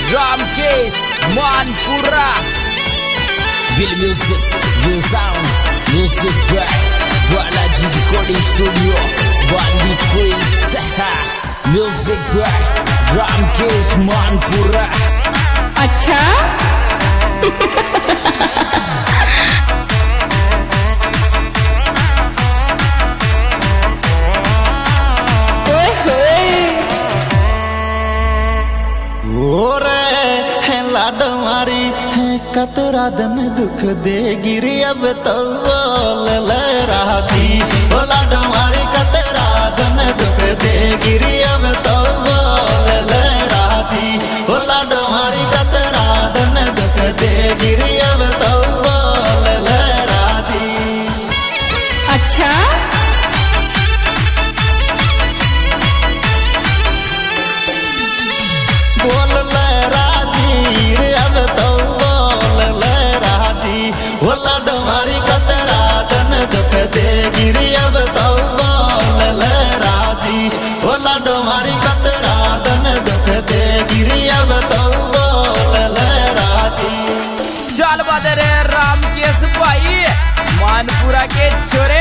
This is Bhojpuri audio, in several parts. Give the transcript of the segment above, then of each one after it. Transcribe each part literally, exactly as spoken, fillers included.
Ramkesh Manpura. Will music, will sound, music by Balaji Recording Studio, Bandi Quiz. Music by Ramkesh Manpura. अच्छा लाडमारी है कतरा दिन दुख दे गिरी अब तो बोल ले रहा थी। वो लाडमारी कतरा दिन दुख दे गिरी अब तो बोल ले रहा थी। वो लाडमारी कतरा दिन दुख दे गिरी अब तो बोल ले रहा थी। अच्छा बोल ले राजी रे अब तो बोल ले राजी। वो लाडमारी कतरा दिन दुख दे गिरी अब तो बोल ले राजी। वो लाडमारी कतरा दिन दुख दे गिरी अब तो बोल ले राजी। चल बदरे रामकेश भाई मानपुरा के छोरे।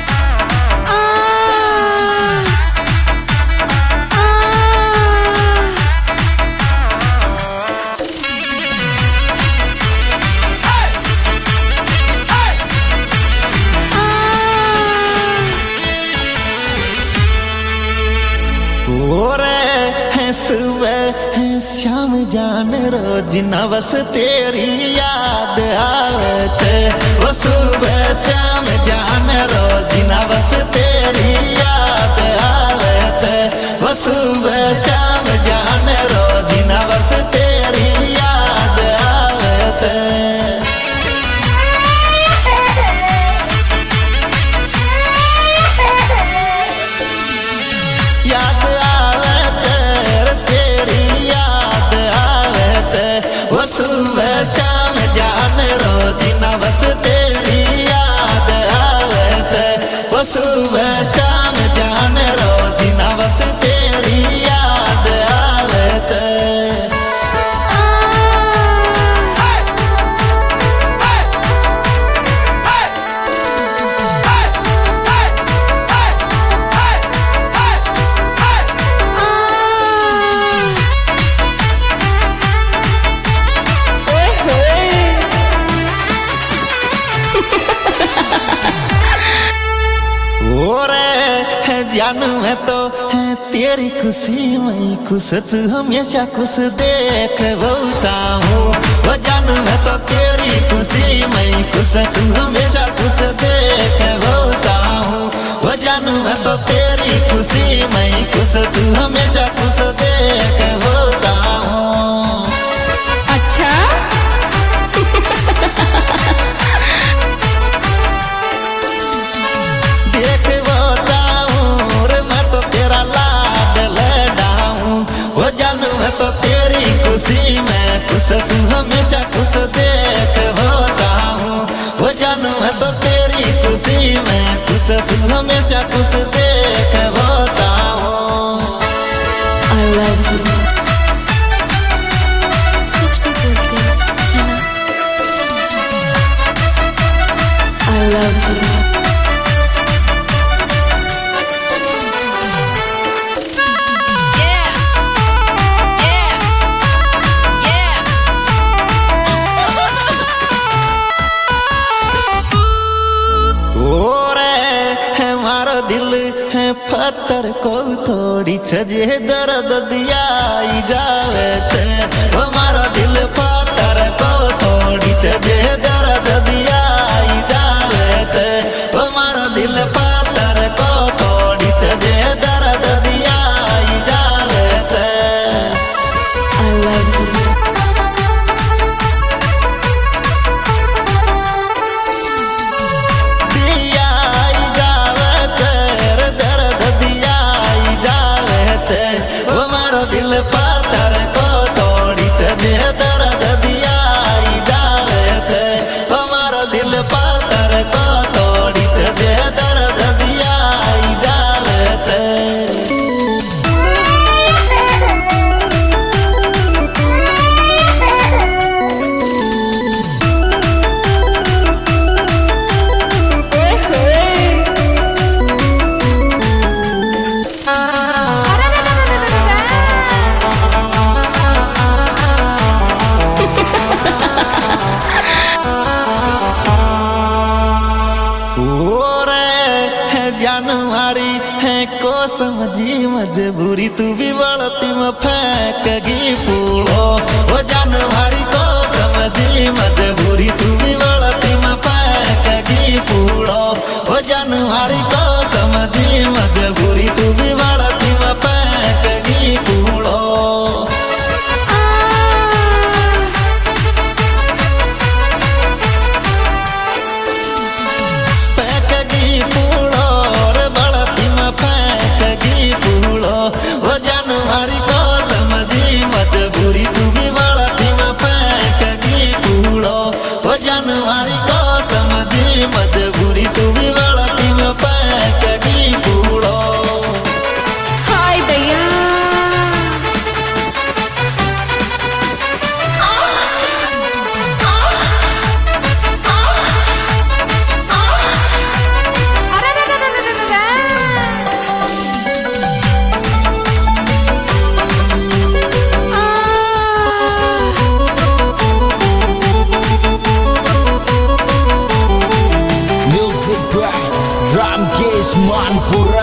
सुबह शाम जान रोज नवस तेरी याद आवते। वो सुबह शाम जान रोज नवस तेरी याद आवते। वो सुबह शाम जान रोज नवस तेरी याद आवते। याद वो सुबह शाम जान रोज नवस तेरी याद आवते। वो सुबह शाम जान रोज नवस तेरी याद आवते। जानू मैं तो है तेरी खुशी में खुश तू हमेशा खुश देख वो चाहूँ। वो जानू मैं तो तेरी खुशी में खुश तू हमेशा खुश देख वो चाहूँ। वो जानू मैं तो तेरी खुशी में खुश तू हमेशा खुश देख वो चाहूँ। अच्छा देख वो चाहूँ रे मैं तो तेरा लाड ले डाऊँ। वो जानू मैं तो तेरी खुशी में खुश तू हमेशा खुश देख वो चाहूँ। वो जानू मैं तो तेरी खुशी में खुश तू हमेशा खुश देख वो चाहूँ। I love you। कुछ भी बोलते हैं है ना। I love you। दिल है पत्थर को थोड़ी छजे दर्द दिया जावे थे। हमारा दिल पत्थर को थोड़ी छजे दर्द दिया जावे थे। हमारा दिल पत्थर को थोड़ी छजे दर्द दिया जावे थे। I love you। दिल पत्थर को तोड़ी छजे दर्द दिया जावे थे। हमारा दिल पत्थर को तोड़ी छजे दर्द दिया जावे थे। वळती में फेंकगी पूळो वो जानवारी को समझी मजबूरी तू भी वळती में फेंकगी पूळो वो जानवारी को समझी मजबूरी तू भी वळती में फेंकगी पूळो फेंकगी पूळो रे वळती में फेंकगी पूळो वो जानवारी को समझी मजबूरी तू भी वळती में फेंकगी पूळो वो जानवारी को समझी मजबूरी तू भी वळती में फेंकगी पूळो हाय भैया Music by Ramkesh Manpura.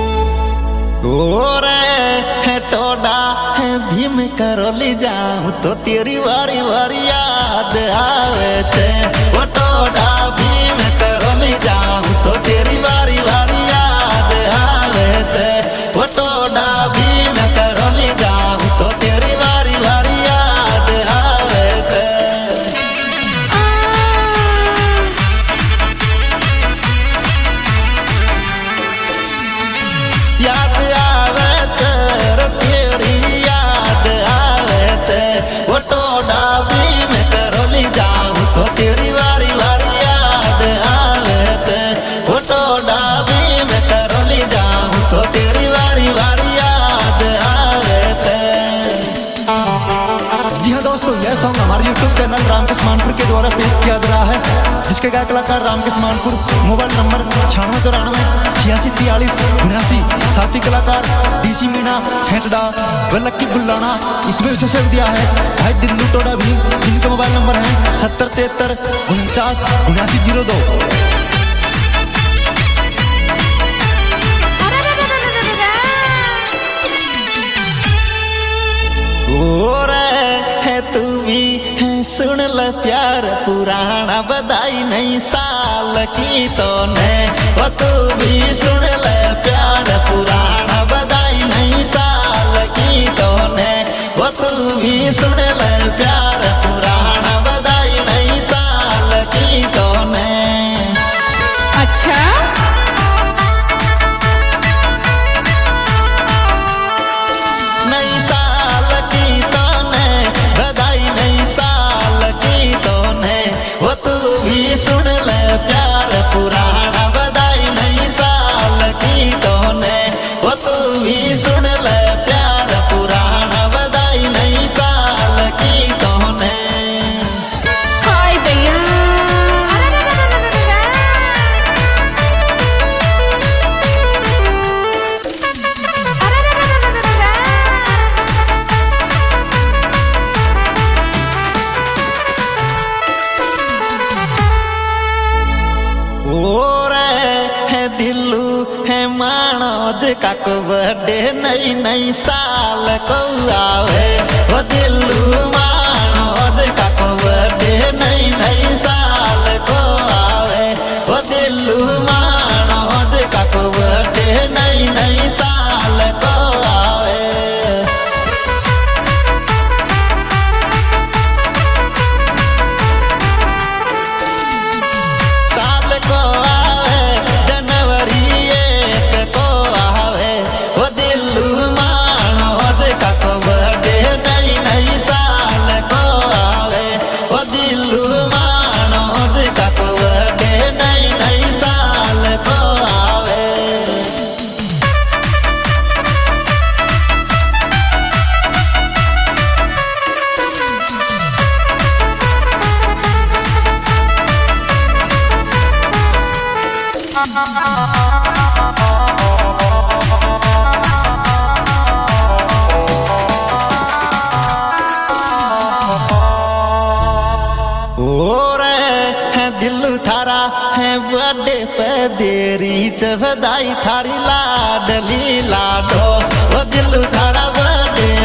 ओरे है टोडा है भीम करोली जाऊं तो तेरी वारी वारी याद आवे थे वो टोडा भीम करोली जाऊं तो तेरी वारी वारी याद आवे थे वो टोडा भीम करोली जाऊं तो तेरी वारी वारी याद आवे थे याद आवे तेरे तेरी याद आवे थे वो टोडा भीम करोली जाऊं तो तेरी वारी वारी याद आवे थे वो टोडा भीम करोली जाऊं तो तेरी वारी वारी याद आवे थे। जी हाँ दोस्तों, यह सॉन्ग हमारे यूट्यूब चैनल रामकेश मानपुर के द्वारा पेश किया जा रहा है, जिसके गायक कलाकार रामकेश मानपुर। मोबाइल नंबर छियानवे चौरानवे छियासी तियालीस उन्यासी। साथी कलाकार डीसी मीणा हेटडा व लक्की गुल्लाना। इसमें विशेषक दिया है भाई दिल्लू टोडा भी, जिनका मोबाइल नंबर है सत्तर तिहत्तर उनचास उन्यासी जीरो दो। है तू भी है सुन ल प्यार पुराना बधाई नहीं साल की तो ने वो तू भी सुन ल प्यार पुराना बधाई नहीं साल की तो ने वो तू भी सुन ल प्यार पुराना बधाई नहीं साल की तो ने। अच्छा नई साल की तो ने बधाई नई साल की तो ने वो तू भी सुन ले प्यार पुराना बधाई नई साल की तो ने वो तू भी सुन ले प्यार पुराना बधाई नई साल की तो ने। हाय भैया ओरे है दिल्लू है मानोज काको बर्थडे नई नई साल को आवे वो दिल्लू मानोज काको बर्थडे नई नई साल को आवे वो दिल्लू मानोज काको बर्थडे नई नई साल को आवे। साल को आवे जनवरी एक को आवे वो दिल्लू मानोज काको बर्थडे नई नई साल को आवे वो दिल्लू मानोज काको बर्थडे नई नई साल को आवे। दिल्लू थारा है बर्थडे पे देरी च बधाई थारी लाडली लाडो वो दिल्लू थारा बर्थडे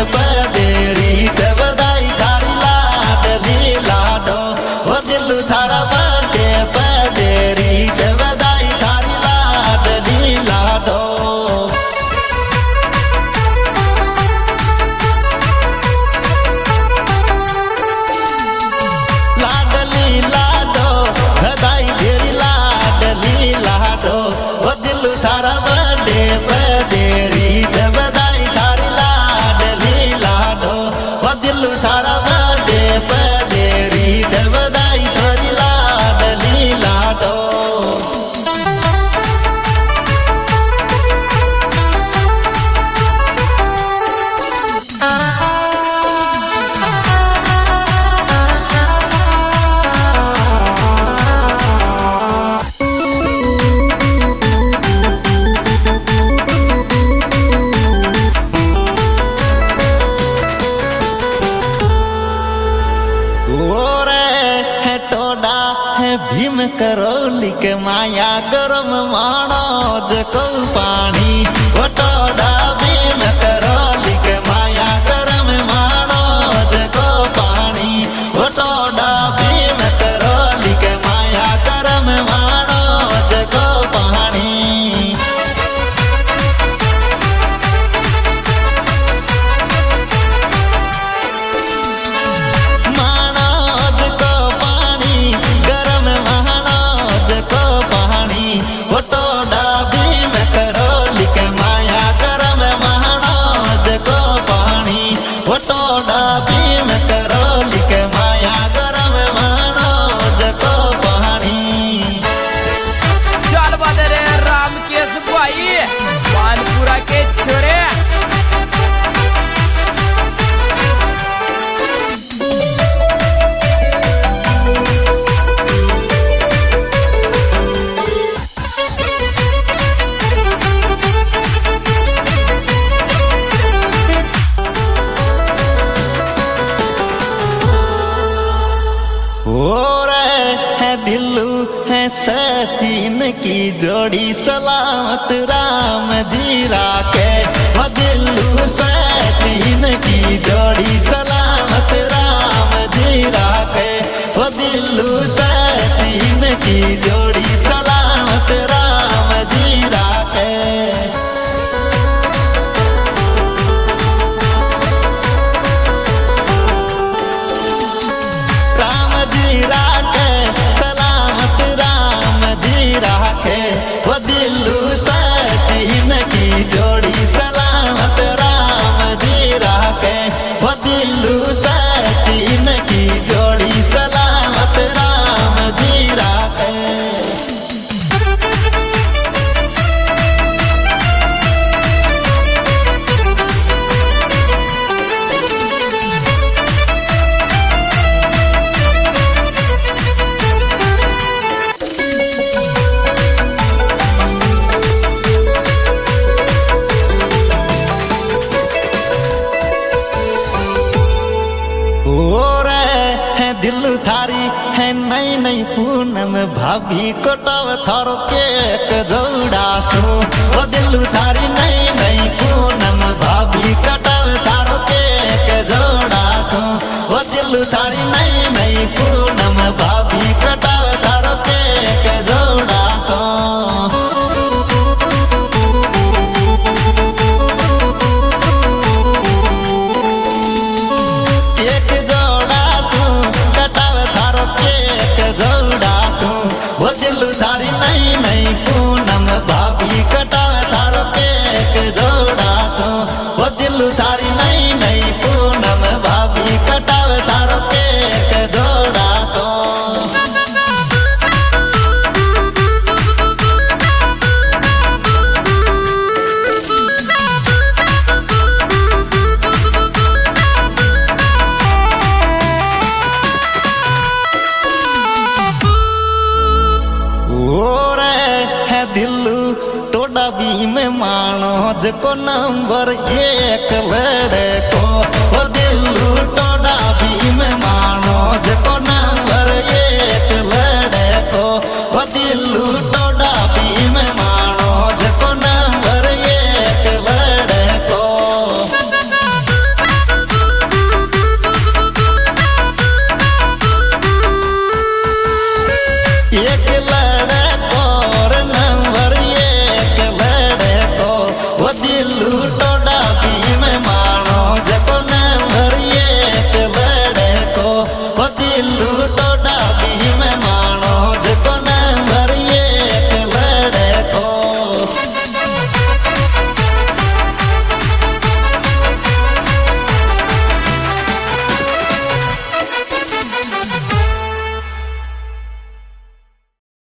दिलू थारा बर्थडे पे देरी से बधाई थोड़ी लाडली लाडो। भीम करोली के माया गरम मानो जको पानी वटोड़ा भीम करोली के माया गरम मानो जको पानी वटोड़ा भीम करोली के माया गरम मानो जको पानी। दिल्लू है सचिन की जोड़ी सलामत राम जी राखे। वो दिल्लू सचिन की जोड़ी सलामत राम जी राखे। वो दिल्लू सचिन की जोड़ी सलामत राम जी राखे। राम जी राखे वो दिल्लू सचिन की जोड़ी सलामत राम जी राखे। वो दिल्लू सचिन की जोड़ी सलामत राम जी राखे। दिल्लू थारी है नई नई पूनम भाभी कोटव थारो केक जोड़ा सो। वो दिल्लू थारी नई नई पूनम भाभी कटव थारो केक जोड़ा सो। वो दिल्लू थारी नई नई पूनम भाभी कटव थारो केक जोड़ा सो। वो दिल्लू थारी नई नई पूनम भाभी कटाव थारो केक जोड़ा सो। वो दिल्लू थारी नई नई पूनम भाभी कटाव थारो केक जोड़ा सो। दिल्लू टोडा भी में मानो जको नंबर एक लड़े